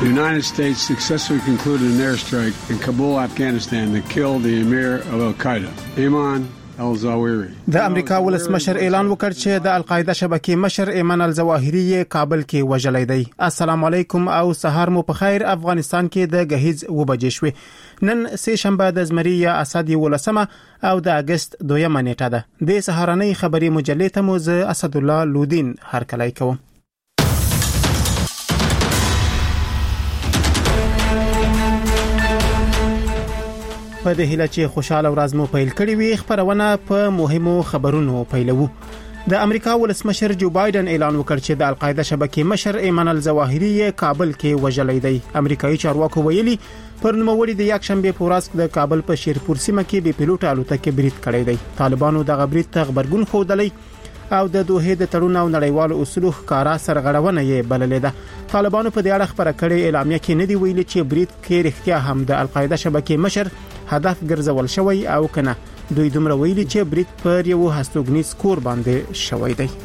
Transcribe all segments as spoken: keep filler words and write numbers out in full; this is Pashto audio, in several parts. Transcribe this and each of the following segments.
The United States successfully concluded an airstrike in Kabul, Afghanistan that killed the emir of Al-Qaeda, Ayman al-Zawahiri. د امریکا ولسمشر اعلان وکړ چې د القاعده شبکې مشر ایمن الظواهری کابل کې وژلې دی. السلام علیکم او سهار مو په خیر. افغانستان کې د غهیز و بجې شوې. نن سه شنبه د زمری یا اسد ولسمه او د اگست دویمه نیټه ده. د سهارنۍ خبري مجلې ته مو ز اسد الله لودین هرکلی کوم. په دې هیله چې خوشاله ورځ مو پیل کړی وي. خبرونه په مهمو خبرونو پیلوو. د امریکا ولسمشر جو بایدن اعلان وکړ چې د القاعده شبکې مشر ایمن الظواهری کابل کې وژلې دی. امریکایي چارواکو ویلي پر نوموړي د یک شنبه په ورځ د کابل په شیرپور سیمه کې بې پیلوټ الوتکې برید کړی دی. طالبانو د غبرید ته خبرګون خوندلی او د دوه د تړون او نړیوالو اصولو ښکارا سرغړونه یې بللې ده. طالبانو په دې اړه خبره کړې اعلامیه کې نه دی ویلي چې برید کې رښتیا هم د القاعده شبکې مشر هدف ګرځول شوی او کنه. دوی دومره ویلي چې برید پر یو هستوګنیز کور باندې شوی دی.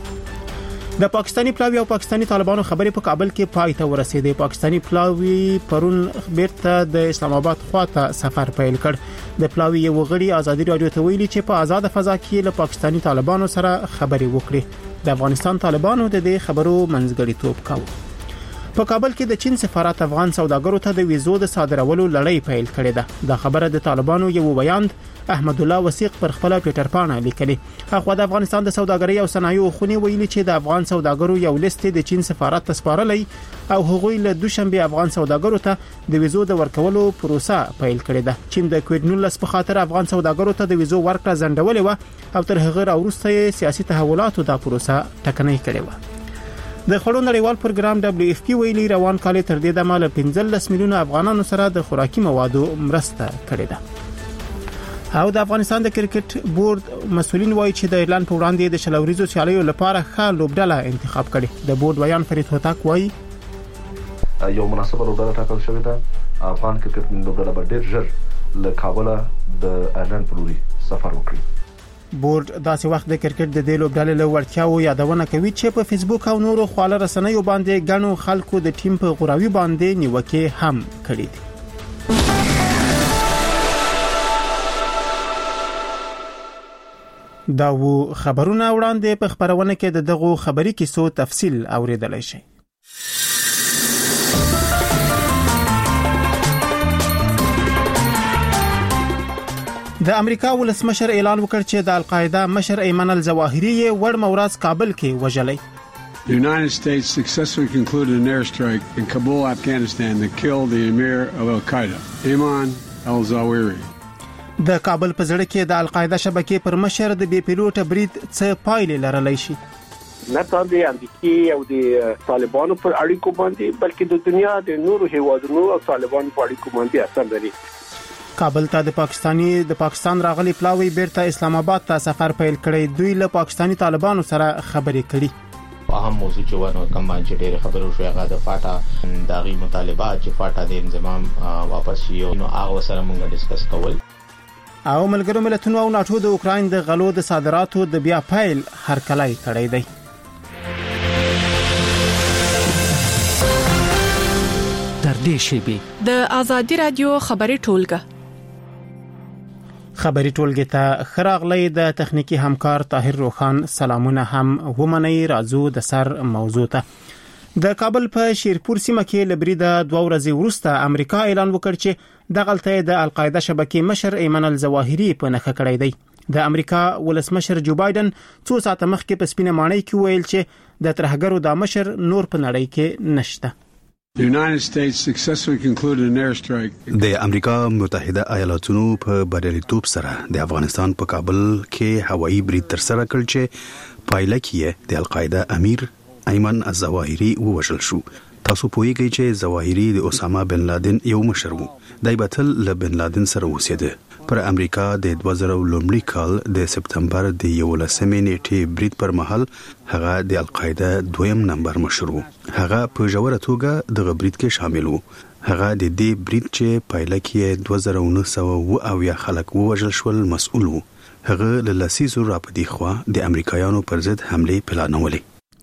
د پاکستانی پلاوی او پاکستانی طالبانو خبرې په کابل کې پای ته ورسېدې. پاکستانی پلاوی پرون بیرته د اسلام آباد خواته سفر پیل کړ. د پلاوی یو غړي ازادي رادیو ته ویلي چې په آزاد فضا کې له پاکستانی طالبانو سره خبرې وکړي. د افغانستان طالبانو د دې خبرو منځګړیتوب کاوه. په کابل کې د چین سفارت افغان سوداګرو ته د ویزو د صادرولو لړۍ پیل کړې ده. دا خبره د طالبانو یو بیان احمد الله وثیق پر خپل ټوئیټر باندې لیکلي. هغه د افغانستان د سوداګرۍ او صنایعو خونی ویلي چې د افغان سوداګرو یو لیست د چین سفارت ته سپارلې او هغوی له دوشنبه افغان سوداګرو ته د ویزو د ورکولو پروسه پیل کړې ده. چین د کووډ نولس په خاطر افغان سوداګرو ته د ویزو ورکړه ځنډولې و او تر هغه وروسته سیاسي تحولاتو د پروسه ټکنۍ کړې و. د خړو نړیوال پروګرام دبليو اف پی ویلي روان کال تر دې د مال پنځلس میلیونه افغانانو سره د خوراکي موادو مرسته کړې ده. او د افغانستان د کرکټ بورډ مسولین وایي چې د اعلان په وړاندې د شلوريزو سیالیو لپاره ښه لوبډله انتخاب کړي. د بورډ بیان فرید هوتک وایي یو مناسبه لوبډله ټاکل شوې ده. افغان کرکټ لوبډله به ډېر ژر له کابل د ایرلند په لوري سفر وکړي. بورډ داسې وخت د کرکټ د دې لوبډلې له وړتیاو یادونه کوي چې په فیسبوک او نورو خواله رسنیو باندې غنو خلکو د ټیم په غوراوي باندې نیوکه هم کړې دي. دا وو خبرونه وړاندې په خبرونه کې د دغه خبري کیسو تفصیل اوریدلای شي. د امریکا ولسمشر اعلان وکړ چې د القاعده مشر ایمن الظواهری وړ مورز کابل کې وژلې. The United States successfully concluded an airstrike in Kabul, Afghanistan that killed the emir of Al-Qaeda, Ayman al-Zawahiri. د کابل په ځړ کې د القاعده شبکې پر مشر د بي پیلوټ برید څه پایلې لرلای شي. نه تاسو د امریکای او د طالبانو پر اړیکو باندې بلکې د دنیا د نورو هیوادونو او طالبانو په اړیکو باندې اثر لري. کابل ته د پاکستانی د پاکستان راغلي پلاوی بیرته اسلام آباد ته سفر پیل کړی. دوی له پاکستانی طالبانو سره خبرې کړي. اهم موضوع چې ونه کوم باندې ډېر خبرو شوې هغه د فاټا داغي مطالبات چې فاټا د انضمام واپس یو نو هغه سره موږ ډیسکس کول. او ملګرو ملتونو او ناتو د اوکراین د غلو د صادراتو د بیا فایل هرکلی کړی دی. تر دې شی د ازادي رادیو خبري ټولګه خبري ټولګه ته خراغلی د تخنیکی همکار طاهر روخان سلامونه هم ومني. راځو د سر موضوع ته. د کابل په شیرپور سیمه کې لبریده دوه ورځې وروسته امریکا اعلان وکړ چې د غلطه د القاعده شبکې مشر ایمن الظواهری په نخښه کړی دی. د امریکا ولسمشر جو بایدن څو ساعته مخکې په سپینه ماڼۍ کې ویل چې د ترهګرو د مشر نور په نړۍ کې نشته. The United States successfully concluded an airstrike. د امریکا متحده ایالاتونو په بریالیتوب سره د افغانستان په کابل کې هوایي برید تر سره کړ چې پایله کې د القاعده امیر ایمن الظواهری ووژل شو. تاسو پوهیږئ چې ظواهری د اسامه بن لادن یو مشر وو. دای بتل له بن لادن سره اوسېده. پر امریکا د دوه زره لومړي کال د سپتمبر د یولسمې نیټې برید پر مهال هغه د القاعده دویم نمبر مشر وو. هغه په جوړه توګه د برید کې شامل وو. هغه د دې برید چې پایله کې دوه زره نهه سوه او یا خلک ووژل شول مسؤل وو. هغه له لسیزو راپدې خوا د امریکایانو پر ضد حمله پلانولې.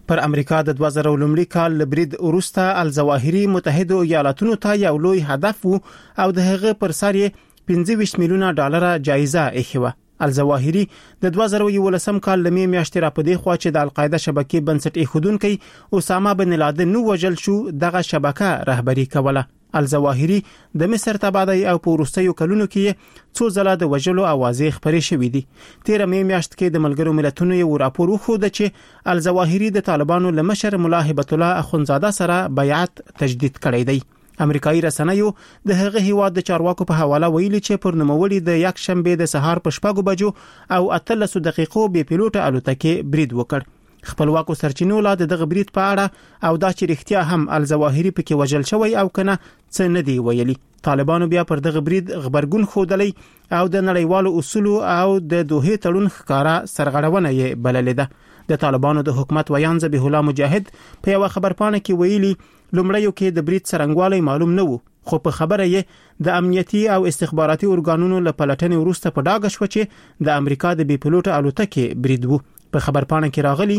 پر امریکا د دوه زره لومړي کال لبرید وروسته الظواهري متحده ایالاتونو ته یو لوی هدف وو او د هغه پر سر یې پنځه ویشت میلیونه ډالر جایزه ایښې. الظواهري د دوه زره یولسم کال لمې میاشتې را پدې خوا چې د القاعده شبکې بنسټ ایښودونکو اسامه بن لادن نو وژل شو دغه شبکه رهبری کوله. الظواهري د مصر تبعیدي او په وروستیو کلونو کې څو ځله د وژلو اوازې خبرې شوې دي. تیر مې میاشت کې د ملګرو ملتونو یو راپور وښود چې الظواهري د طالبانو لمشر مولا هبت الله اخونزاده سره بیعت تجدید کړی دی. امریکایي رسنیو د هغه هیواد د چارواکو په حواله ویلي چې پر نوموړي د یک شنبه د سهار په شپږو بجو او اتلس دقیقو بې پیلوټه الوتکې برید وکړ. خپلواکو سرچینو لا دغه برید په اړه او دا چې رښتیا هم الظواهري پکې وژل شوی او کنه څه نه دی ویلي. طالبانو بیا پر دغه برید خبرګون خودلی او د نړیوالو اصولو او د دوه تړون ښکارا سرغړونه یې بللې ده. د طالبانو د حکومت ویان ذبیح الله مجاهد په یو خبرپاڼه کې ویلي لومړیو کې د برید څرنګوالی معلوم نه وو، خو په خبره یې د امنیتي او استخباراتي ارګانونو له پلټنې وروسته په ډاګه شو چې د امریکا د بې پیلوټه الوتکې برید وو. په خبرپاڼه کې راغلي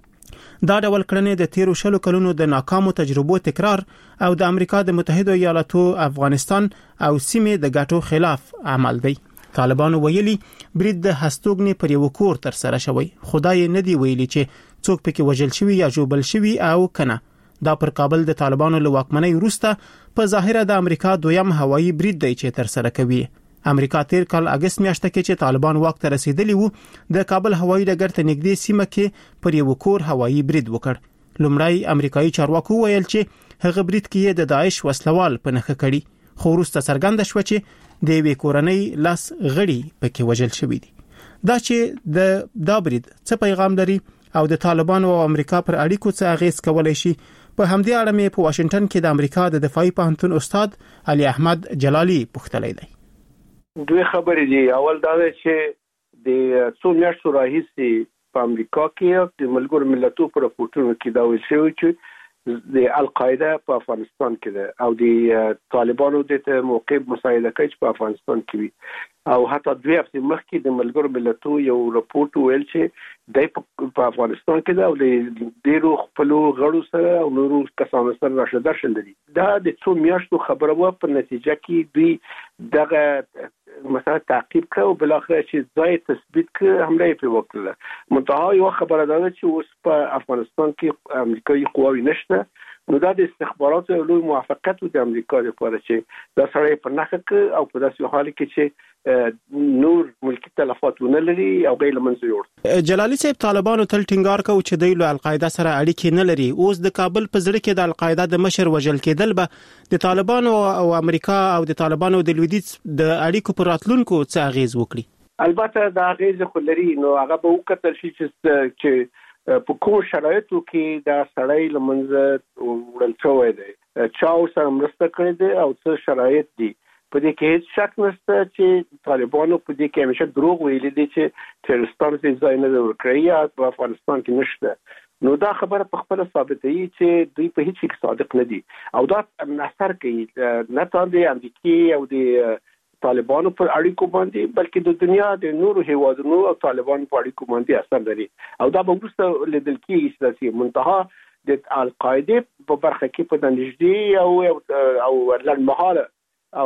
دا ډول کړنې د تیرو شلو کلونو د ناکامو تجربو تکرار او د امریکا د متحده ایالاتو، افغانستان او سیمې د ګټو خلاف عمل دی. طالبانو ویلي برید د هستوګنې پر یو کور تر سره شوی، خدای نه دی ویلي چې څوک پکې وژل شوی یا جوبل شوی او کنه. دا پر کابل د طالبانو له واکمنۍ وروسته په ظاهره د امریکا دویم هوایي برید دی چې تر سره کوي. امریکا تیر کال اگست میاشته کې چې طالبان واک ته رسیدلی وو د کابل هوایي ډګر ته نږدې سیمه کې پر یو کور هوایي برید وکړ. لومړی امریکایي چارواکو ویل چې هغه برید کې د داعش وسلوال په نخښه کړي، خو وروسته څرګنده شو چې د یوې کورنۍ لاس غړي پکې وژل شوی دي. دا چې د دا برید څه پیغام لري او د طالبانو او امریکا پر اړیکو څه اغیز کولای شي، په همدې اړه مې په واشنگټن کې د امریکا د دفاعي پوهنتون استاد علي احمد جلالي پوښتلی دی. دوی خبرې دي. اول دا چې د څو میاشتو راهیسې په امریکا کې د ملګرو ملتونو په راپورټونو کې دا ویل شوی چې د القاعده په افغانستان کې ده او د طالبانو د موقع مساعده کوي چې په افغانستان کې وي. او حتی دوی هفته مخکې د ملګرو ملتونو یو راپورټ ویل چې د افغانستان کې ده او د ډیرو خپلو غړو سره او نورو کسانو سره راشد درشل دي. دا د څو میاشتو خبره و، په نتیجه کې دوی دغه مثلا تعقیب کړ او بل اخر چې ځای تثبیت کړ حمله یې په وکړه. منتها یو خبره ده چې اوس په افغانستان کې امریکایي قواوی نشته، نو دا د استخباراتو لوی موافقت و د امریکا لپاره چې دا سړی په نخښه کې او په داسې حال کې چې نور ملکی تلفات ونه لري او غیر منځ جوړ. جلالي صاحب طالبانو تل ټینګار کوي چې دوی له القاعده سره اړیکې نه لري. اوس د کابل په زړه کې د القاعده د مشر وژل کېدل به د طالبانو او امریکا او د طالبانو د لویدیځ د اړیکو پر راتلونکو څه اغیز وکړي؟ البته دا اغیز خو لري، نو هغه به وکړل شي چې چې په کوم شرایطو کې دا سړی لمنځه وړل شوی دی، چا سره مرسته کړې ده او څه شرایط دي. په دې کې هیڅ شک نشته چې طالبانو په دې کې همیشه دروغ ویلي دي چې ترورستان ته ځای نه ورکړي یا په افغانستان کې نشته. نو دا خبره په خپل ثابتوي چې دوی په هیڅ کې صادق نه دي او دا اثر کوي نه تر د امریکای او د طالبانو پر اړیکو باندې بلکې د دنیا د نورو هیوادونو او طالبانو په اړیکو باندې اثر لري او دا به وروسته لیدل کېږي چې منتها د القاعده په برخه کې په نږدې او او لړمحاله او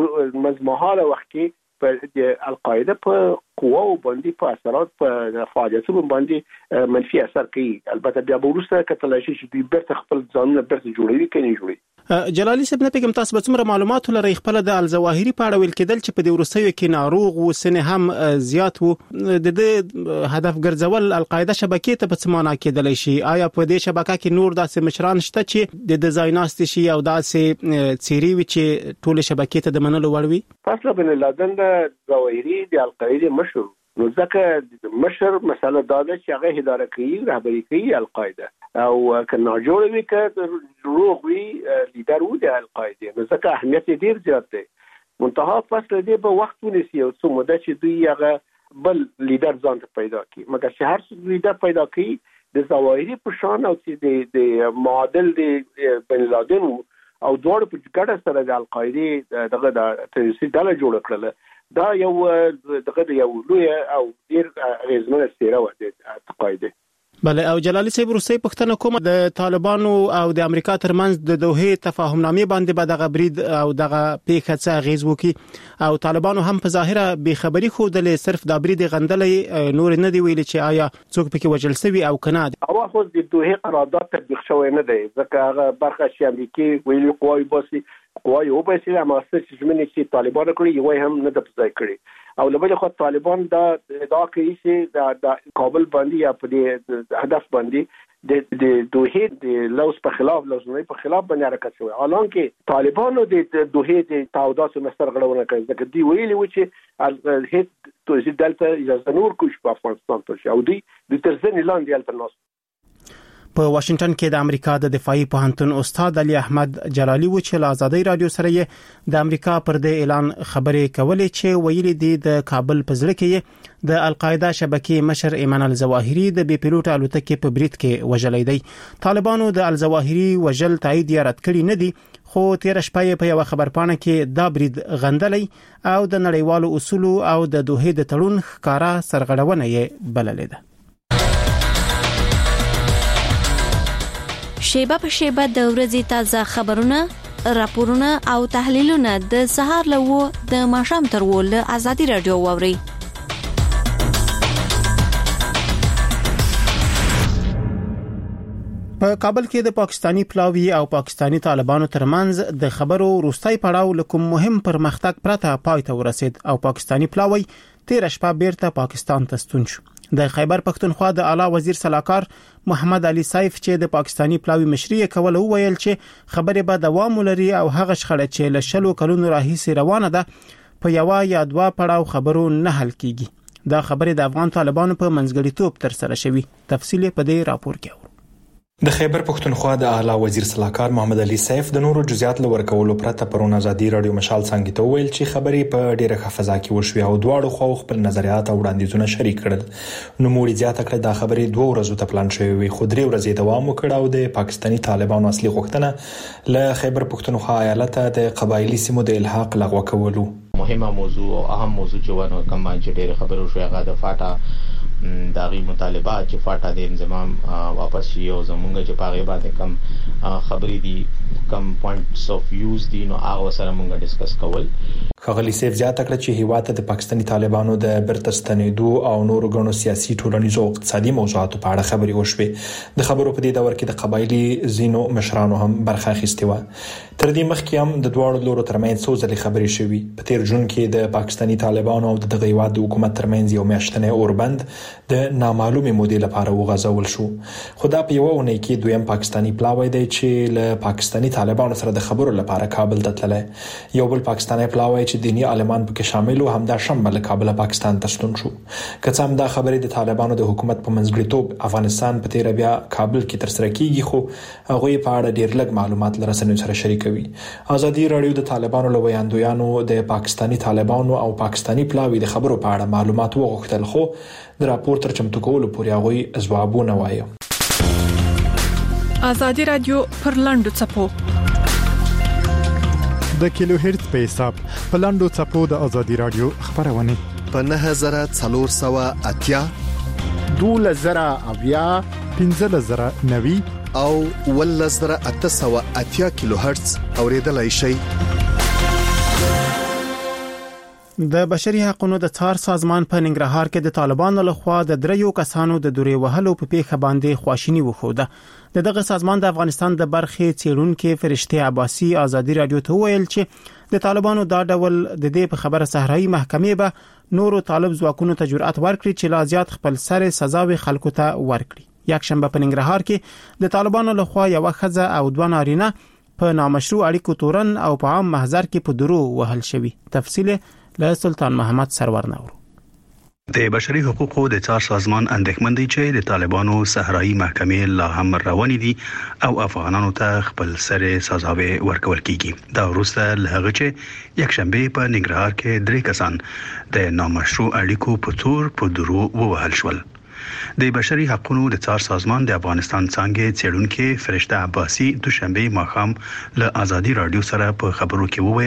مزمحاله وخت کې په القاعده په قواو باندې په اثرات په فعالیتونو باندې منفي اثر کوي. البته بیا وروسته کتل شي چې دوی برته خپل ځانونه برته جوړوي کني جوړي. جلالي صاحب نه پیغام تاسو به څومره معلومات لرئ خپل د الظواهري په اړه ویل کېدل چې په دې ورسېو کې ناروغ و سنه هم زیات وو، د دې هدف ګرځول القاعده شبکې ته په څه معنا کېدلی شي؟ آیا په دې شبکه کې نور داسې مشران شته چې د ډیزایناست شي او داسې څیری وي چې ټول شبکې ته د منلو وړ وي؟ فاصله بن لادن د ظواهري د القاعده مشهور، نو ځکه مشر مسله دا ده چې هغه اداره کوي، رهبري کوي القاعده او کنا جوړ وي ک روغ وي لیدر و د القاعده، نو ځکه اهمیت ډیر زیات دی. منتها فاصله دی په وخت ونیسي او څو مده چې دوی هغه بل لیدر ځان ته پیدا کوي، مګر چې هر څو لیدر پیدا کوي د ظواهري په شان او چې د معادل د بن لادن او دوړ په ګډه سره د القاعده دغه د تروریستي ډله جوړ کړل. دا یو دغه یو لوی او ډیر غیزمنه سیره و د القاعده. بله او جلالي صاحب روسي پښتنه کومه د طالبانو او د امریکا ترمنځ د دوحې تفاهمنامې باندې به دغه برید او دغه پیښه څه غیز وکي او طالبانو هم په ظاهره به خبري خو د صرف د برید غندلې نور نه دی ویل چې آیا څوک پکې وجل سوي او کنه او خو د دوحې قرارداد تطبیق شوی نه دی ځکه هغه برخه چې امریکای ویلي قوای باسي قوای او باسي د ماستر چې زمونږ چې طالبان کړی یو هم نه د پځای کړی او لبل خو طالبان دا ادعا کوي چې د کابل باندې یا په هدف باندې د د دوحې د لوز په خلاف لوزنۍ په خلاف باندې حرکت شوی حالانکه طالبانو د دوحې د تعهداتو مستر غړونه کوي ځکه دی ویلي و چې هیڅ توزیع دلته اجازه نور کوش په افغانستان ته او دی د ترزن لاندې التناس په واشنگټن کې د امریکا د دفاعي پوهنتون استاد علي احمد جلالي و چې له آزادۍ رادیو سره د امریکا پر د اعلان خبرې کولې چې ویلي دي د کابل په ځل کې د القاعده شبکې مشر ایمان الزواهری د بي پیلوټ الوتکې په برید کې وژلې دی طالبانو د الزواهری وژل تایید یې رد کړی نه دي خو تیر شپه په یو خبرپاڼه کې دا برید غندلې او د نړیوالو اصول او د دوحې د تړون ښکارا سرغړونه یې بللې ده شیبه په شیبه د ورځې تازه خبرونه، راپورونه او تحلیلونه د سهار لوو د ماښام تر ول آزادي رادیو ووري. په کابل کې د پاکستانی پلاوی او پاکستانی طالبانو ترمنځ د خبرو وروستۍ پړاو لکه مهم پرمختګ پرته پای ته ورسید او پاکستانی پلاوی تیر شپه بیرته پاکستان ته ستون شو. د خیبر پختونخوا د اعلی وزیر سلاکار محمد علي سیف چې د پاکستانی پلاوی مشري کوله ویل چې خبره به دوام ولري او هغه شخړه چې له شلو کلونو راهیسې روانه ده په یو یا دوه پړاو خبرو نه حل کیږي. دا خبره د افغان طالبانو په منځګړیتوب تر سره شوی. تفصیل په دې راپور کې د خیبر پختونخوا د اعلی وزیر سلاکار محمد علي سیف د نورو جزئیات لور کولو پرته پرون آزادي رادیو مشال څنګه ته ویل چې خبرې په ډیره خفضا کې وشوي او دواړو خو خپل نظریات او وړاندیزونه شریک کړل. نو موري زیاته کړه د خبرې دوه ورځې ته پلان شوی وي خو درې ورځې دوام وکړ او د پاکستانی طالبانو اصلي غوښتنه له خیبر پختونخوا ایالت د قبایلی سیمو د الحاق لغوه کولو. مهمه موضوع او اهم موضوع چې ونه کوم چې ډیره خبرو شوی هغه د فاټا داغي مطالبات چې فاټا د انضمام واپس شي او زمونږ چې پاغه باندې کم خبرې دي کم پوینټس اف یوز دي نو هغه سره مونږ ډیسکس کول. خغلی سیف زیاته کړ چې هیواد د پاکستانی طالبانو د برتستنیدو او نورو غنو سیاسي ټولنیزو اقتصادي موضوعاتو په اړه خبرې وشوې. د خبرو په دې دور کې د قبایلی زینو مشرانو هم برخه اخیستې و. تر دې مخکې هم د دوړو لورو ترمنځ څو ځلې خبرې شوې. په تیر جون کې د پاکستانی طالبانو او د هیواد د حکومت ترمنځ یو میاشتنی اوربند د نامعلومه مودې لپاره وغځول شو. خو دا په یو ونه کې دویم پاکستانی پلاوی دی چې له پاکستانی طالبانو سره د خبرو لپاره کابل ته تللی. یو بل پاکستانی پلاوی چې دینی عالمان پکې شامل وو هم دا شنبه له کابل پاکستان ته ستون شو. که څه هم دا خبرې د طالبانو د حکومت په منځګړیتوب افغانستان په تیر بیا کابل کې تر سره کیږي خو هغه په اړه ډیر لږ معلومات لرسنوي سره شریکوي. آزادي رادیو د طالبانو له ویاندویانو د پاکستانی طالبانو او پاکستانی پلاوی د خبرو په اړه معلومات وغوښتل خو د راپور تر چمتو کولو پورې هغه ځوابونه وایي. آزادي رادیو پر لاندو چپو د کیلو هرتز په حساب په لاندو چپو د آزادي رادیو خبرونه په نه هزار څلور سوه اتیا دوله زره اویا پنځه زره نوي او ول زره اته سوه اتیا کیلو هرتز اوریدلای شي. د بشري حقوقو د څار سازمان په ننګرهار کې د طالبانو لخوا د دریو کسانو د دورې وهلو په پیښه باندې خواشینی وخوده. د دغه سازمان د افغانستان د برخې څیړونکو فرشته عباسي آزادي رادیو ته ویل چې د طالبانو دا ډول د دې په خبره صحرایي محکمې به نورو طالب ځواکونو ته جرأت ورکړي چې لا زیات خپل سره سزاوي خلکو ته ورکړي. یک شنبه په ننګرهار کې د طالبانو لخوا یو خزه او دوه نارینه په نامشروع اړیکو تورن او په عام محضر کې په درو وهل شوی. تفصیل له سلطان محمد سرور نور. د بشري حقوقو د څار سازمان اندېښمن دی چې د طالبانو صحرایي محکمې لا هم روانې دي او افغانانو ته خپل سره سزاوي ورکول کیږي. دا وروسته له هغه چې یک شنبه په ننګرهار کې درې کسان د نامشروع اړیکو په تور په درو ووهل شول. د بشري حقوقو د څار سازمان د افغانستان څنګه څېړونکو فرشته عباسي دوشنبه ماښام له آزادي رادیو سره په خبرو کې وویل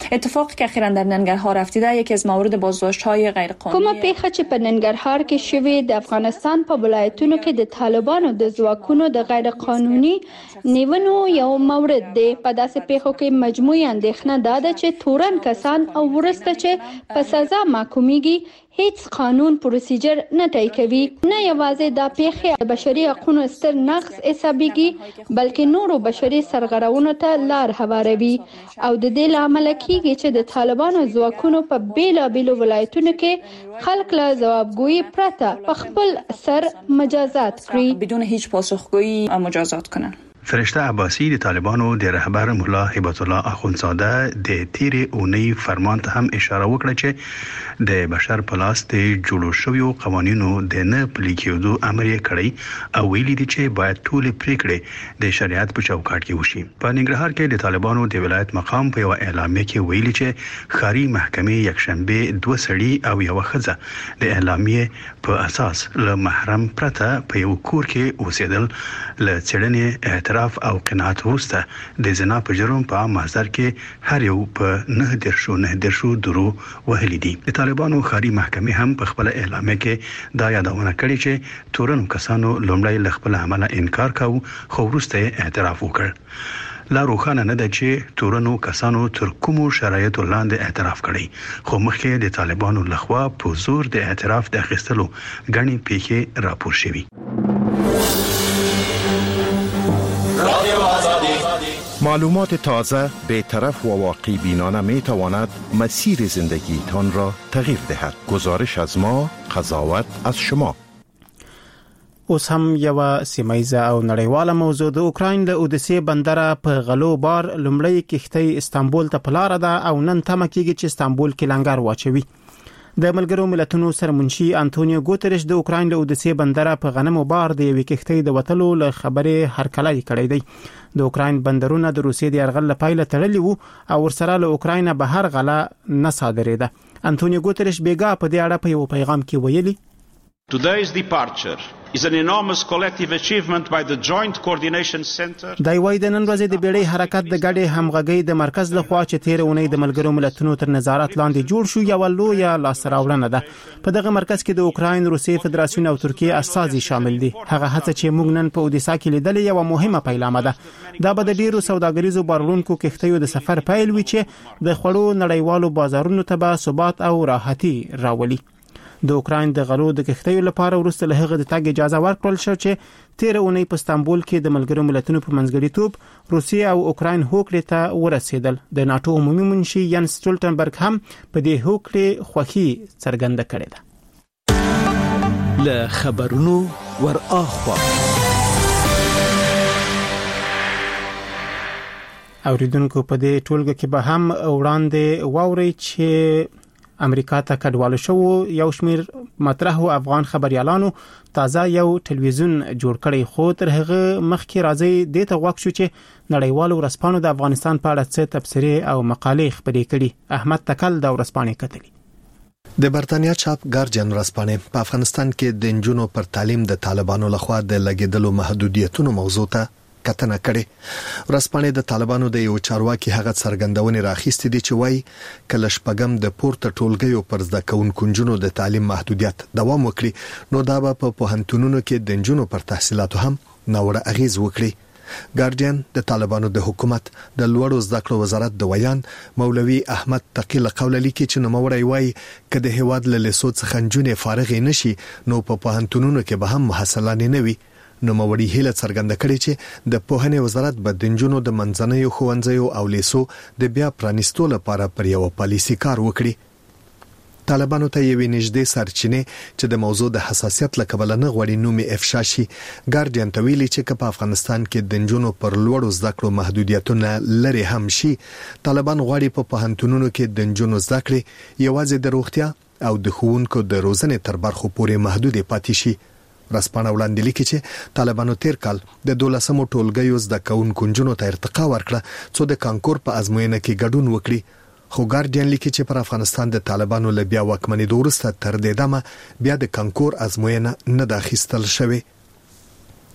اتفاقی که اخیراً در ننگرهار افتیده یکی از موارد بازداشت‌های غیر قانونی کومه پیښه چې په ننګرهار کې شوې د افغانستان په ولایتونو کې د طالبانو د ځواکونو د غیر قانوني نیونو یو مورد دی. په داسې پیښو کې مجموعي اندېښنه دا ده چې تورن کسان او ورسته چې په سزا محکومیږي هیڅ قانون پروسیجر نه ټاکي کوي. نه یوازې دا پیښه بشري حقوقو ستر نقض حسابيږي بلکې نورو بشري سرغړونو ته لار هواروي او د دې لامل کیږي چې د طالبانو ځواکونو په بیلابیلو ولایتونو کې خلک له ځوابګویي پرته په خپل سر مجازات کړي بدون هیڅ پاسخگویی مجازات کنن. فرشته عباسی د طالبانو د رهبر مولا هبت الله اخوندزاده د تیرې اونۍ فرمان ته هم اشاره وکړه چې د بشر په لاس د جوړو شویو قوانینو د نه پلي کېدو امر یې کړی او ویلي دي چې باید ټول پریکړې د شریعت په چوکاټ کې وشي. په ننګرهار کې د طالبانو د ولایت مقام په یو اعلامیه کې ویلي چې خاري محکمې یکشنبه دوه سړي او یو ښځه د اعلامیه په اساس له محرم پرته په یو کور کې اوسېدل له څېړنې اعتراف او قناعت وروسته د زنا په جرم په مازر کې هر یو په نه درشو نه درشو درو وهلي دي. د طالبانو خاري محکمې هم په خپل اعلامیه کې دا یادونه کړې چې تورن کسانو لومړی له خپل عمله انکار کاوه خو وروسته اعتراف وکړ. لا روخانه نه ده چې تورنو کسانو تر کومو شرایطو لاندې اعتراف کړی خو مخکې د طالبانو لخوا په زور د اعتراف د اخیستلو غني پیښې راپور شوې. معلومات تازه، بی‌طرف و واقع بینانه می تواند مسیر زندگیتان را تغییر دهد. گزارش از ما، قضاوت از شما. اوس هم یو سیمایزه او نړیواله موضوع د اوکراین د اودیسې بندر په غلو بار لومړی کښتۍ استانبول ته پلار ده او نن تمه کیږي چې استانبول کې لنګر واچوي. د ملګرو ملتونو سرمنشي انټونیو ګوتریش د اوکراین د اودیسې بندر په غنمو بار د یوې کښتۍ د وټلو له خبرې هرکلی کړی دی. د اوکراین بندرونه د روسیې د یرغل لپاره تړلي وو او ورسره له اوکراین بهر غلا نه صادرېده. انټونیو ګوتریش بیګا په دې اړه په یو پیغام کې ویلي Today's departure is an enormous collective achievement by the Joint Coordination Center. دا وایي د نن ورځې د بیړۍ حرکت د ګډې همغږۍ د مرکز لخوا چې تیر اونۍ د ملګرو ملتونو تر نظارت لاندې جوړ شو یو لویه لاسراوړنه ده. په دغه مرکز کې د اوکراین، روسیې فدراسیون او ترکیه استازي شامل دي. هغه هڅه چې موږ نن په اودیسا کې لیدلې یو مهمه پیلامه ده. دا به د ډیرو سوداګریزو بارونکو کښتیو د سفر پیل وي چې د خړو نړیوالو بازارونو ته به ثبات او راحتي راولي. د اوکراین د غلو د کښتیو لپاره ورسته له هغه د تګ اجازه ورکړل شو چې تیر اونۍ په استانبول کې د ملګرو ملتونو په منځګړیتوب روسیه او اوکراین هوکړې ته ورسېدل. د ناتو عمومي منشي ینس سټولټنبرګ هم په دې هوکړې خوښي څرګنده کړې ده. له خبرونو ور اخوا اوریدونکو په دې ټولګه کې به هم وړاندې واوري چې امریکا ته کډوالو شو یو شمیر مطرح او افغان خبريالانو تازه یو ټلویزیون جوړ کړی خو تر هغه مخکې راځي د ته غوښ شو چې نړیوالو ورسپانو د افغانستان په اړه څه تبصرې او مقالې خبرې کړي. احمد تکل د ورسپانې کتلی. د برتانیا چاپ ګارډین ورسپانې په افغانستان کې د انجونو پر تعلیم د طالبانو لخوا د لګیدلو محدودیتونو موضوع ته کتنه کړي. ورسپانې د طالبانو د یو چارواکي هغه څرګندونې راخیستې دي چې وایي کله شپږم د پورته ټولګیو پر زده کوونکو انجونو د تعلیم محدودیت دوام وکړي نو دا به په پوهنتونونو کې د انجونو پر تحصیلاتو هم ناوړه اغیز وکړي. ګارډین د طالبانو د حکومت د لوړو زده کړو وزارت د ویان مولوي احمد تقی له قوله لیکي چې نوموړی وایي کله د هواد له لیسو څخه انجونې فارغ نشي نو په پوهنتونونو کې به هم محصلان نه وي. نو موري هله څرګنده کړي چې د پوهنې وزارت به د انجونو د منځنیو ښوونځیو او لیسو د بیا پرانیستو لپاره پر یو پالیسي کار وکړي. طالبانو ته یوې نږدې سرچینې چې د موضوع د حساسیت لکبل نه غوړي نومي افشا شي ګارډین ته ویلي چې په افغانستان کې د انجونو پر لوړو زده کړو محدودیتونه لري هم شي. طالبان غواړي په پوهنتونونو کې د انجونو زده کړې یوازې د روغتیا او د ښوونکو د روزنې تر برخو پورې محدودې پاتې شي. رسپانه وړاندې لیکي چې طالبانو تیر کال د دولسمو ټولګیو زده کوونکو نجونو ته ارتقا ورکړه څو د کانکور په ازموینه کې ګډون وکړي. خو ګارډین لیکي چې پر افغانستان د طالبانو له بیا واکمنۍ وروسته تر دې دمه بیا د کانکور ازموینه نه داخستل شوې.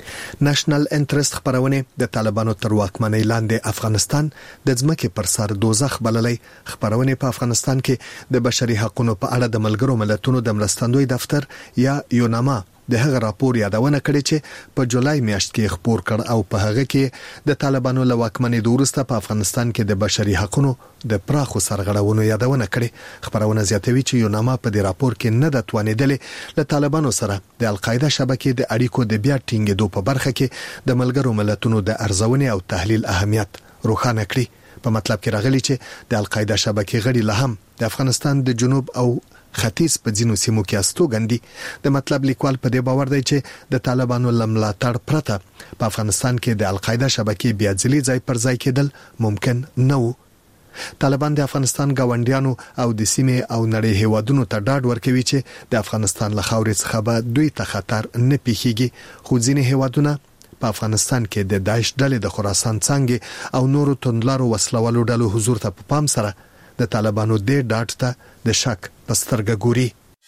نېشنل انټرست خبرونه د طالبانو تر واکمنۍ لاندې افغانستان د ځمکې پر سر دوزخ بللې. خبرونه په افغانستان کې د بشري حقوقو په اړه د ملګرو ملتونو د مرستندوی دفتر یا یوناما د هغه راپور یادونه کړې چې په جولای میاشت کې خبر کړ او په هغه کې د طالبانو له واکمنۍ وروسته په افغانستان کې د بشري حقوقو د پراخو سرغړونو یادونه کړې. خبرونه زیاتوي چې یوناما په دې راپور کې نه د توانیدلې له طالبانو سره د القاعده شبکې د اړیکو د بیا ټینګېدو په برخه کې د ملګرو ملتونو د ارزونې او تحلیل اهمیت روښانه کړی. په مطلب کې راغلي چې د القاعده شبکې غړي له هم د افغانستان د جنوب او ختیځ په ځینو سیمو کې استوګندي. د مطلب لیکوال په دې باور دی چې د طالبانو لملاتړ پرته په افغانستان کې د القاعده شبکې بیا ځلې ځای پر ځای کېدل ممکن نه وو. طالبان د افغانستان گاونډیانو او د سیمې او نړۍ هیوادونو ته ډاډ ورکوي چې د افغانستان له خاورې څخه به دوی ته خطر نه پیښیږي. خو ځینې هیوادونه په افغانستان کې د داعش ډلې د خراسان څنګه او نورو توندلارو وسلوالو ډلو حضور ته په پام سره د طالبانو د ډاټ ته د شک پسترګه ګوري.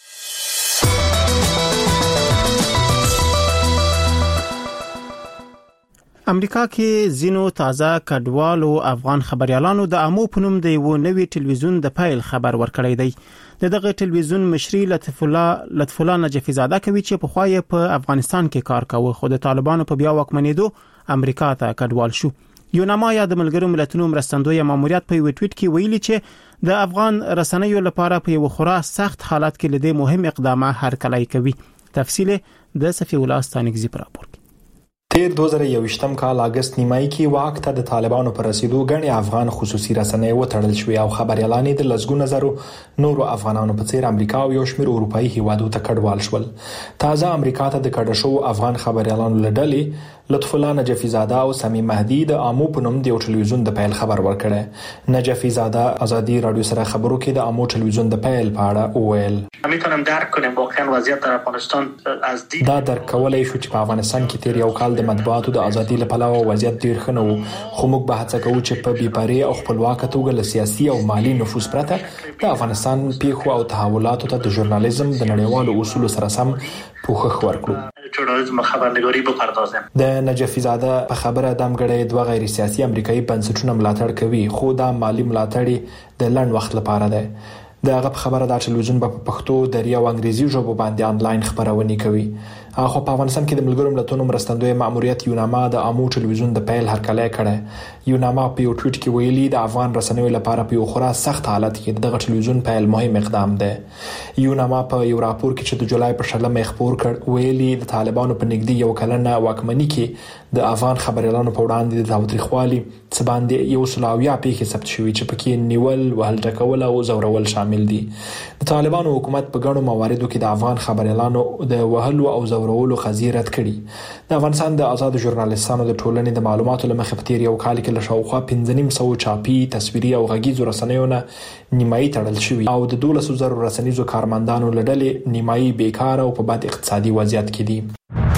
امریکا کې زینو تازه کډوالو افغان خبريالانو د امو پنوم د یو نوي ټلویزیون د فایل خبر ورکړی دی. د دغه ټلویزیون مشري لطف الله لطف الله نجفی زاده کوي چې په خوای په افغانستان کې کار کاوه خو د طالبانو په بیا واکمنېدو امریکا ته کډوال شو. یوناما یا د ملګرو ملتونو مرستندوی ماموریت په یو ټویټ کې ویلي چې د افغان رسنیو لپاره په یو خورا سخت حالت کې لدې مهم اقدامات هرکلی کوي. تفصیل د صفی الله ستانګزی پر راپور. تیر دوه زره یوویشتم کال اگست نیمایي کې واک ته د طالبانو پر رسیدو غني افغان خصوصي رسنۍ وټړل شوې او خبريالان د لزګونو نظرو نورو افغانانو په څیر امریکا او یو شمېر اروپאי هیوادو ته کډوال شول. تازه امریکا ته د کډه شو افغان خبريالانو لړلې لطف الله نجفی زاده او سمي مهدي د امو پنوم د ټلویزیون د پیل خبر ورکړی. نجفی زاده ازادي رادیو سره خبرو کې د امو ټلویزیون د پیل په اړه وویل. میتونم درک کنم واقعا وضعیت در افغانستان از دید دا درک کولای شو چې په افغانستان کې تیر یو کال د مطبوعاتو د ازادي لپاره وضعیت ډیر ښه نه و خو موږ به هڅه کوو چې په بیپاري او خپلواک توګه له سیاسي او مالی نفوذ پرته د افغانستان پیښو او تحولاتو ته د ژورنالیزم د نړیوالو اصولو سره سم پوښښ ورکړو. ژورنالیزم خبرنگاری بپردازیم. د نجفی زاده په خبره دمګړی دوه غیر سیاسي امریکایي بنسټونه ملاتړ کوي خو دا مالی ملاتړ د لنډ وخت لپاره ده. دغه په خبره د ټلویزیون په پښتو دري او انګریزي ژبه باندې انلاین خبرونه کوي. خو په افغانستان کې د ملګرو ملتونو مرستندوی ماموریت یوناما د امو ټلویزیون د پیل هرکلی کړي. یوناما په یو ټویټ کې ویلي د افغان رسنیو لپاره په یو خورا سخت حالت کې دغه ټلویزیون پیل مهم اقدام ده. یوناما په یو راپور کې چې د جولای پر شلمه خبر کړ ویلي د طالبانو په نږدې یو کلنه واکمنۍ کې د افغان خبريالانو په وړاندې د تاوتریخوالي څه باندې یو سلاویا پیښه ثبت شوې چې پکې نیول وهل ټکول او زورول شامل دي. د طالبانو حکومت په ګڼو مواردو کې د افغان خبريالانو د وهلو او زورولو خزي رد کړي. د افغانستان د آزاد ژورنالیستانو د ټولنې د معلوماتو لمخې په تیر یو کال کې له شاوخوا پنځه نیم سوه چاپي تصویري او غږیزو رسنیو نه نیمایي تړل شوي او د دولسو زرو رسنیزو کارمندانو له ډلې نیمایي بیکاره او په بد اقتصادي وضعیت کې دي.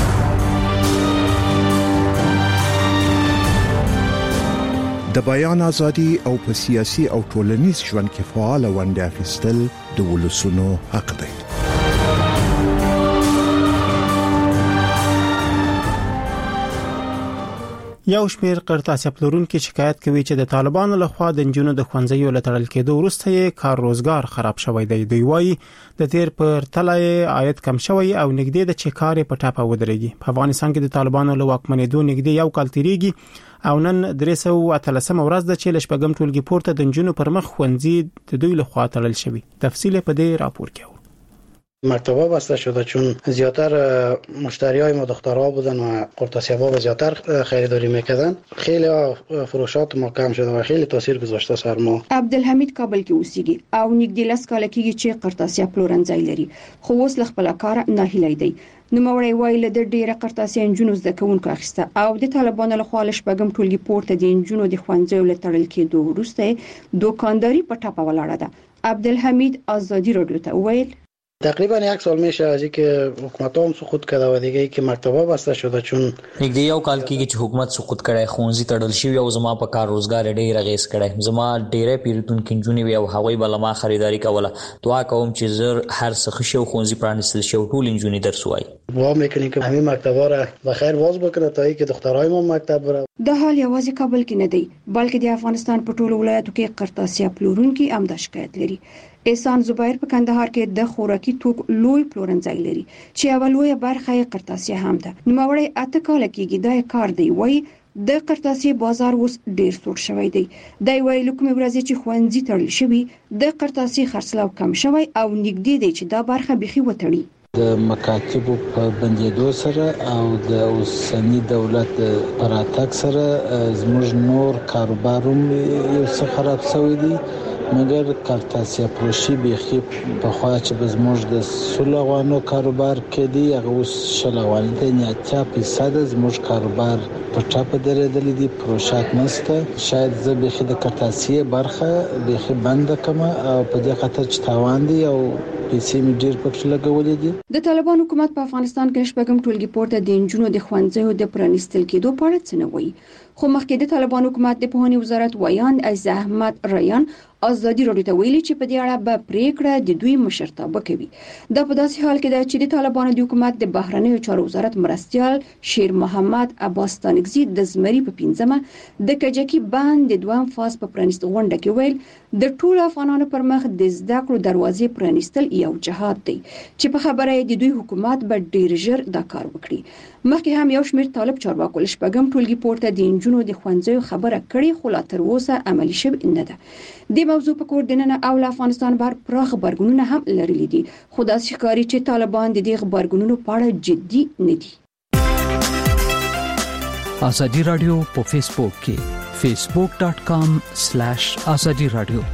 د بیان ازادي او په سیاسي او ټولنیز ژوند کې فعال ونډه اخیستل د ولسونو حق دی. یو شمېر قرطاسي پلورونکو شکایت کوي چې د طالبانو لخوا د جنونو د خوانځیو لټړل کېدو وروسته یې کار روزګار خراب شوی دی. دوی وایي د تیر پر تلای عاید کم شوی او نګدې د چکارې په ټاپه ودرېږي. په افغانستان کې د طالبانو له واکمنېدو نګدې یو کال تیریږي او نن درې سوه اتلسمه ورځ ده چې لشپږم ټولګي پورته د جنونو پر مخ خوانځي د دوی لخوا تړل شوی. تفصیل په دې راپور کې مکتبا بسته شده چون زیاتر مشتریای ما دخترها بودن و قرطاسی‌ها زیاتر خریداری میکردن. خیلی فروشات ما کم شده و خیلی تاثیر گذاشته سر ما. عبدالحمید کابل کې اوسېږي او نږدې لس کاله کېږي چې قرطاسیا پلورنځای لري خو اوس له خپل کار نه هیلې دی. نوموړی وایي له ډېره قرطاسیا انجونو زده کوونکو اخیسته او د طالبانو له خوا له شپږم ټولګي پورته د انجونو د ښوونځیو له تړل کېدو وروسته دوکانداري په ټاپه ولاړه ده. عبدالحمید ازادي رادیو ته ویل تقریبا یک سال میشه از اینکه حکومت هم سقوط کرده و دیگه که مکتبا بسته شده، چون یک یو کال کېږي چې حکومت سقوط کړي، خونځي تړل شوی او زما په کار روزګار ډېر غیس کړي، زما ډېرې پیرودونکو جنونی وی او هغوی بل ما خریداري کوله. دعا کوم چې زر هر څه خشي او خونځي پرانستل شو ټول انجونی درس وای. و میکنی که همین مکتبا را بخیر باز بکنه تا اینکه دخترای ما مکتب بره. د حال یوازې کابل کې نه دی بلکې د افغانستان په ټولو ولایتو کې قرطاسیا پلورونکي هم د شکایت لري. احسان زبیر په کندهار کې د خوراکي توکو لوی پلورنځای لري چې اولویه برخه یې قرطاسیا هم ده. نوموړی اته کال کېږي دا کار دی، وای د قرطاسیا بازار اوس ډیر سوړ شوی دی. دا ویل کوم ورځ چې خوندزي تړل شوی د قرطاسیا خرڅلاو کم شوی او نږدې دی چې دا برخه بيخي وتړي. د مکاتبو په بندیدو سره او د اوسنی دولت پراتک سره زموږ نور کاروباروم یو څه خراب شوی دی، مګر قرطاسیا پروشي بيخي په خوا چې زموږ د سولغانو کاروبار کې دی هغه اوس شلوان دی، نه اتیا فیصد زموږ کاروبار په ټاپ درېدل دي، پروشات نشته. شاید زه بيخي د قرطاسیا برخه بيخي بند کما او په دې خاطر چې تاوان دي او پیسې مې ډیر پکې لګولې دي. د طالبان حکومت په افغانستان کې شپږم ټولګي پورته د انجونو د خوندزیو د پرانستل کېدو په اړه څه نه وایي، خو مخکې د طالبان حکومت د پوهنې وزارت ویان عز احمد ریان ازادي راډیو ته ویلي چې په دې اړه به پریکړه د دوی مشرتابه کوي. دا په داسې حال کې ده چې د طالبانو د حکومت د بهرنیو چارو وزارت مرستيال شیر محمد عباس تانکزي د زمري په پنځمه د کجکی باندې د دوام فاز په پرانست غونډه کې ویل د ټول افغانانو پر مخ د زده کړو دروازې پرانستل یو جهاد دی چې په خبره د دوی حکومت به ډیر ژر دا کار وکړي. مخکې هم یو شمېر طالب چارواکو له شپږم ټولګي پورته د انجونو د خوندزیو خبره کړې، خو لا تر اوسه عملي شوې نه ده. د موضوع په کور دننه او افغانستان بهر پراخ خبرګونونه هم لرلي دي، خو داسې ښکاري چې طالبان د دې خبرګونونو په اړه جدي نه دي. ازادي رادیو په فیسبوک کې فیسبوک ډاٹ کام سلیش ازادي رادیو.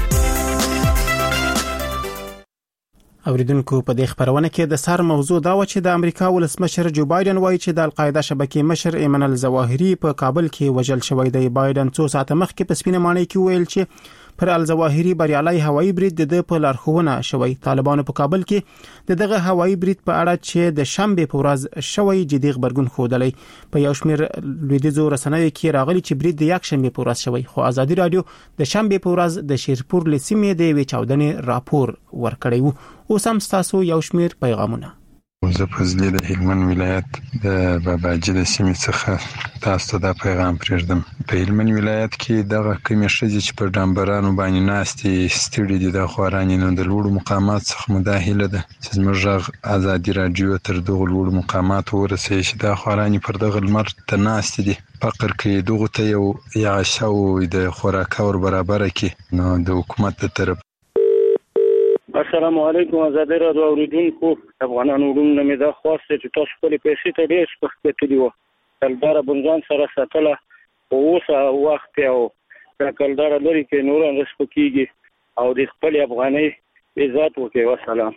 اوریدونکو په دې خبرونه کې د سر موضوع دا و چې د امریکا ولسمشر جو بایدن وایي چې د القاعده شبکې مشر ایمن الظواهری په کابل کې وژل شوی دی. بایدن څو ساعت مخکې په سپینه ماڼۍ کې ویل چې پر الظواهری بریالي هوایي برید د په لارښوونه شوی. طالبانو په کابل کې دغه هوایي برید په اړه چې د شنبه په ورځ شوی جدي خبرګون خوده په یو شمېر لویدیځو رسنیو کې راغلي چې برید د یک شنبه په ورځ شوی، خو ازادي رادیو د شنبه په ورځ د شیرپور لسیمې د وی چاودنې راپور ورکړی وو. اوس هم تاسو یو شمېر پیغامونه. زه فضلی د هلمند ولایت د باباجي د سیمې څخه تاسو ته دا پیغام پرېږدم. په هلمند ولایت کې دغه کمی ښځې چې پر ډامبرانو باندې ناستې ستړي دي د خوارانې نو د لوړو مقامات څخه مداهله ده چې زموږ غږ ازادي رادیو تر دغه لوړو مقاماتو ورسوي چې دا خوارانې پر دغه لمر ته ناستې دي. فقر کې دغه ته یو یعشه او د خوراکه ور برابر کې نو د حکومت ته طرف. السلام علیکم ازادي رادیو اوریدونکو، افغانانو وروڼه مې دا خواسته چې تاسو خپل پیسې ته ډېر سپکېتلی وو. کلدار بنځان سره ساتله او اوس وخت او کلدار لري کې نور هم سپکېږي او د خپل افغاني عزت وکړي. والسلام.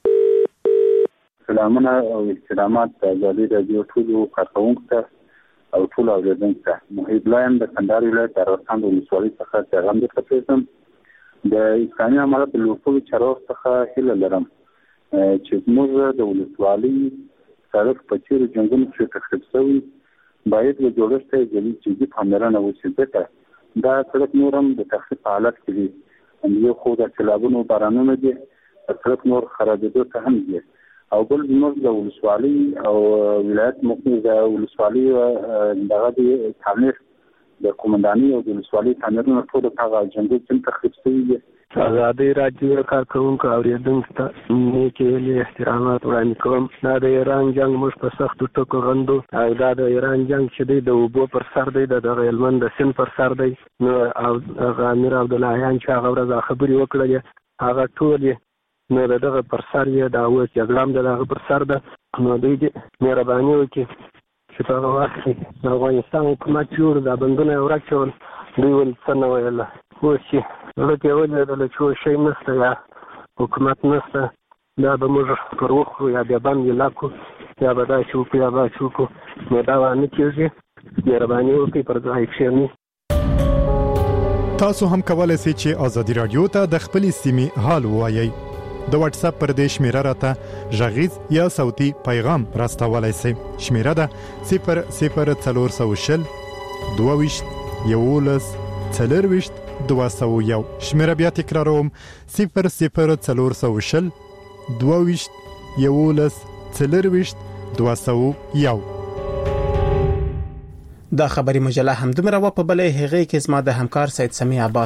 سلامونه او احترامات ازادي رادیو ټول کارکونکو ته او ټول اوریدونکو ته. محب لایم د کندهار ولایت ارغستان ولسوالۍ څخه پیغام درکوم. د اسلامي امارت لوکو چارواکو څخه هیله لرم چې موږ د ولسوالۍ سړک په چیرې جنګونو کې تخریب شوی باید له جوړښت ته جدي پاملرنه وشي، ځکه دا سړک نور هم د تخریب په حالت کې دی. یو خو د سیلابونو بارانونه دي، سړک نور خرابېدو ته هم دي، او بل زموږ د ولسوالۍ او ولایت موږ د ولسوالۍ دغه د تعمیر د کومنداني او د ولسوالۍ تعمیرونه ټول هغه جنګي چې تخریب شوي دي. ازادي رادیو کارکونکو اوریدونکو ته نیکې احترامات وړاندې کوم. دا د ایران جنگ موږ په سختو ټکو غندو او دا د ایران جنگ چې دی د اوبو پر سر دی، د دغه هلمند د سیند پر سر دی. نو او هغه امیر عبداللهیان چې هغه ورځ خبرې وکړلې هغه ټول نو دغه پر سر یې دا اوس جګړه هم د هغه پر سر ده. نو دوی دې مهرباني وکړي چې په هغه وخت کې د افغانستان حکومت جوړ دا بندونه ورک شول، دوی ول څه نه ویل. اوس چې زړه کې ولیدل چې اوس شی نشته یا حکومت نشته، دا به موږ پر وخورو یا بیا بند یې لاکو یا به داسې وکړو یا به داسې وکړو. نو دا نه کېږي. مهرباني وکړئ پر ځای کښېنئ. تاسو هم کولای شئ چې ازادي رادیو ته د خپلې سیمې حال ووایئ. د واتس اپ پر دې شمیره راته ژغیز یا صوتي پیغام راستولای شئ. شمیره ده صفر صفر څلور سوه شل دوه ویشت یولس څلور ویشت دوه سوه یو. شمیره بیا تکراروم صفر صفر څلور سوه شل دوه ویشت یولس څلور ویشت دوه سوه یو. دا خبري مجله هم دومره و په بلې هغې کې زما د همکار سید سمیع عباس